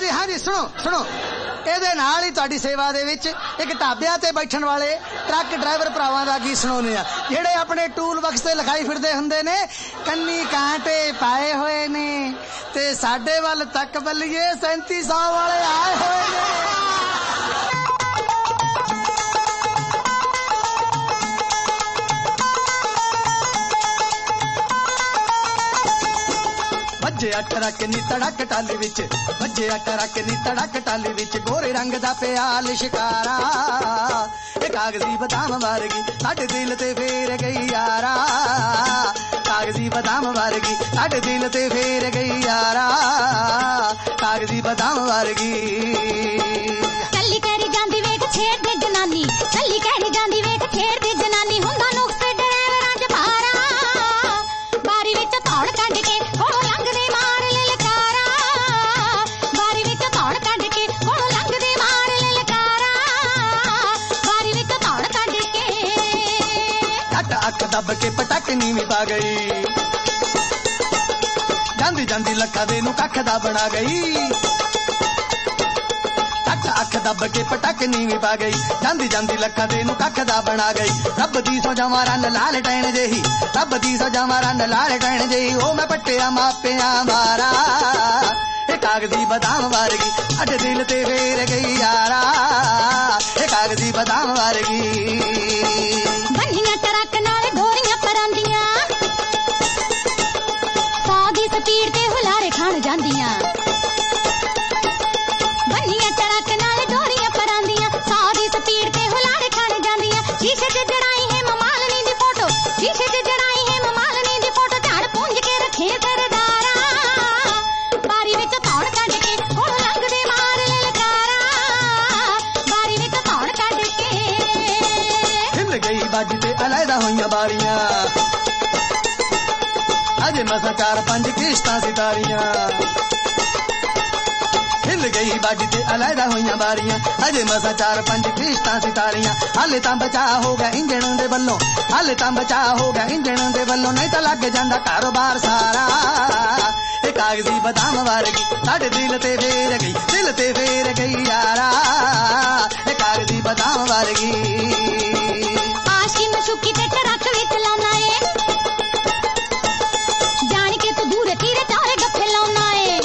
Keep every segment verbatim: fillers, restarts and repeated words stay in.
जी हाँ जी सुनो सुनो ਇਹਦੇ ਨਾਲ ਹੀ ਤੁਹਾਡੀ ਸੇਵਾ ਦੇ ਵਿੱਚ ਇੱਕ ਢਾਬਿਆਂ ਤੇ ਬੈਠਣ ਵਾਲੇ ਟਰੱਕ ਡਰਾਈਵਰ ਭਰਾਵਾਂ ਦਾ ਗੀਤ ਸੁਣਾਉਂਦੇ ਆ ਜਿਹੜੇ ਆਪਣੇ ਟੂਲ ਬਕਸ ਤੇ ਲਿਖਾਈ ਫਿਰਦੇ ਹੁੰਦੇ ਨੇ ਕੰਨੀ ਕਾਂਟੇ ਪਾਏ ਹੋਏ ਨੇ ਤੇ ਸਾਡੇ ਵੱਲ ਤੱਕ ਬੱਲੀਏ ਸੈਂਤੀ ਸੌ ਵਾਲੇ ਆਏ ਹੋਏ ਨੇ ਵੱਜਿਆ ਟਰੱਕ ਨੀ ਤੜਕ ਟਾਲੀ ਵਿੱਚ ਵੱਜਿਆ ਟਰੱਕ ਨੀ ਤੜਕ ਟਾਲੀ ਵਿੱਚ ਗੋਰੇ ਰੰਗ ਦਾ ਪਿਆ ਲਿਸ਼ਕਾਰਾ ਇਹ ਕਾਗਜ਼ੀ ਬਦਾਮ ਵਰਗੀ ਸਾਡੇ ਦਿਲ ਤੇ ਫੇਰ ਗਈ ਯਾਰਾ ਕਾਗਜ਼ੀ ਬਦਾਮ ਵਰਗੀ ਸਾਡੇ ਦਿਲ ਤੇ ਫੇਰ ਗਈ ਯਾਰਾ ਕਾਗਜ਼ੀ ਬਦਾਮ ਵਰਗੀ ਚੱਲੀ ਕਰੀ ਜਾਂਦੀ ਵੇਖ ਛੇੜਦੇ ਜਨਾਨੀ ਚੱਲੀ ਕਰੀ ਜਾਂਦੀ ਵੇਖ ਛੇੜਦੇ ਜਨਾਨੀ ਹੁੰਦਾ ਨੁਕਸ ਡਰਾਈਵਰਾਂ ਚ ਭਾਰਾ ਬਾਰੀ ਵਿੱਚ ਧੌਣ ਕੱਢ ਕੇ ਕੋਲੋਂ ਲੰਘਦੇ ਮਾਰ ਲਲਕਾਰਾ ਬਾਰੀ ਵਿੱਚ ਧੌਣ ਕੱਢ ਕੇ ਕੋਲੋਂ ਲੰਘਦੇ ਮਾਰ ਲਲਕਾਰਾ ਬਾਰੀ ਵਿੱਚ ਧੌਣ ਕੱਢ ਕੇ ਕੱਟ ਅੱਖ ਦੱਬ ਕੇ ਪਟਕ ਨੀਵੀਂ ਪਾ ਗਈ ਜਾਂਦੀ ਜਾਂਦੀ ਲੱਖਾਂ ਦੇ ਨੂੰ ਕੱਖ ਦਾ ਬਣਾ ਗਈ ਅੱਖ ਦੱਬ ਕੇ ਪਟਕ ਨੀਵੀਂ ਪਾ ਗਈ ਜਾਂਦੀ ਜਾਂਦੀ ਲੱਖਾਂ ਦੇ ਨੂੰ ਕੱਖ ਦਾ ਬਣਾ ਗਈ ਰੱਬ ਦੀ ਸੋਝਾਂ ਰੰਨ ਲਾਲ ਟੈਣ ਜਿਹੀ ਰੱਬ ਦੀ ਸੋਝਾਂ ਰੰਨ ਲਾਲ ਟੈਣ ਜਿਹੀ ਉਹ ਮੈਂ ਪੱਟਿਆ ਮਾਪਿਆਂ ਮਾਰਾ ਇਹ ਕਾਗਜ਼ੀ ਬਦਾਮ ਵਰਗੀ ਸਾਡੇ ਦਿਲ ਤੇ ਫੇਰ ਗਈ ਯਾਰਾ ਇਹ ਕਾਗਜ਼ੀ ਬਦਾਮ ਵਰਗੀ ਬੰਨੀਆਂ ਟਰੱਕ ਨਾਲ ਡੋਰੀਆਂ ਪਰਾਂਦੀਆਂ ਸੌ ਦੀ ਸਪੀਡ ਤੇ ਹੁਲਾਰੇ ਖਾਣ ਜਾਂਦੀਆਂ ਬੰਨੀਆਂ ਟਰੱਕ ਨਾਲ ਡੋਰੀਆਂ ਪਰਾਂਦੀਆਂ ਸੌ ਦੀ ਸਪੀਡ ਤੇ ਹੁਲਾਰੇ ਖਾਣ ਜਾਂਦੀਆਂ ਸ਼ੀਸ਼ੇ ਤੇ ਜੜਾਈ ਹੈ ਮਮਾਲਨੀ ਦੀ ਫੋਟੋ ਸ਼ੀਸ਼ੇ ਤੇ ਜੜਾਈ ਹੈ ਮਮਾਲਨੀ ਦੀ ਫੋਟੋ ਝਾੜ ਪੁੰਝ ਕੇ ਰੱਖੇ ਸਰਦਾਰਾ ਬਾਰੀ ਵਿੱਚ ਧੌਣ ਕੱਢ ਕੇ ਕੋਲ ਲੰਘਦੇ ਮਾਰ ਲਲਕਾਰਾ ਬਾਰੀ ਵਿੱਚ ਧੌਣ ਕੱਢ ਕੇ ਹਿੱਲ ਗਈ ਬਾਜੀ ਤੇ ਅਲੈਦਾ ਹੋਈਆਂ ਬਾਰੀਆਂ ਅਜੇ ਮਸਾਂ ਚਾਰ ਪੰਜ ਕਿਸ਼ਤਾਂ ਸਿਤਾਰੀਆਂ ਹਿੱਲ ਗਈ ਬਾਜੀ ਤੇ ਅਲੈਦਾ ਹੋਈਆਂ ਬਾਰੀਆਂ ਅਜੇ ਮਸਾਂ ਚਾਰ ਪੰਜ ਕਿਸ਼ਤਾਂ ਸਿਤਾਰੀਆਂ ਹਾਲੇ ਤਾਂ ਬਚਾ ਹੋ ਗਿਆ ਇੰਜਣ ਦੇ ਵੱਲੋਂ ਹਾਲੇ ਤਾਂ ਬਚਾ ਹੋ ਗਿਆ ਇੰਜਣ ਦੇ ਵੱਲੋਂ ਨਹੀਂ ਤਾਂ ਲੱਗ ਜਾਂਦਾ ਕਾਰੋਬਾਰ ਸਾਰਾ ਇਹ ਕਾਗਜ਼ੀ ਬਦਾਮ ਵਰਗੀ ਸਾਡੇ ਦਿਲ ਤੇ ਫੇਰ ਗਈ ਦਿਲ ਤੇ ਫੇਰ ਗਈ ਯਾਰਾ ਇਹ ਕਾਗਜ਼ੀ ਬਦਾਮ ਵਰਗੀ ਆਸ਼ਕੀ ਮਸ਼ੂਕੀ ਤੇ ਟਰੱਕ ਵਿੱਚ ਲਾਉਣਾ ਏ ਜਾਣ ਕੇ ਤੂੰ ਦੂਰ ਤੀਰੇ ਚਾਰੇ ਗੱਫੇ ਲਾਉਣਾ ਏ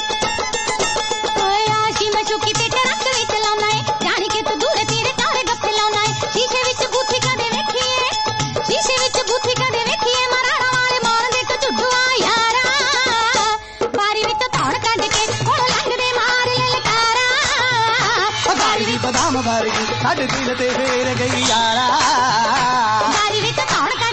ਓਏ ਆਸ਼ਕੀ ਮਸ਼ੂਕੀ ਤੇ ਟਰੱਕ ਵਿੱਚ ਲਾਉਣਾ ਏ ਜਾਣ ਕੇ ਤੂੰ ਦੂਰ ਤੀਰੇ ਚਾਰੇ ਗੱਫੇ ਲਾਉਣਾ ਏ ਸ਼ੀਸ਼ੇ ਵਿੱਚ ਬੂਥੀ ਕਦੇ ਵੇਖੀਏ ਸ਼ੀਸ਼ੇ ਵਿੱਚ ਬੂਥੀ ਕਦੇ ਵੇਖੀਏ ਮਰਾਣਾ ਵਾਲੇ ਮਾਰਨ ਦੇ ਕਝੁੱਡੂਆ ਯਾਰਾ ਬਾਰੀ ਵਿੱਚ ਧੌਣ ਕੱਢ ਕੇ ਕੋਲ ਲੰਘਦੇ ਮਾਰ ਲਲਕਾਰਾ ਕਾਗਜ਼ੀ ਬਦਾਮ ਵਰਗੀ ਸਾਡੇ ਦਿਲ ਤੇ ਫੇਰ ਗਈ ਯਾਰਾ ਬਾਰੀ ਵਿੱਚ ਧੌਣ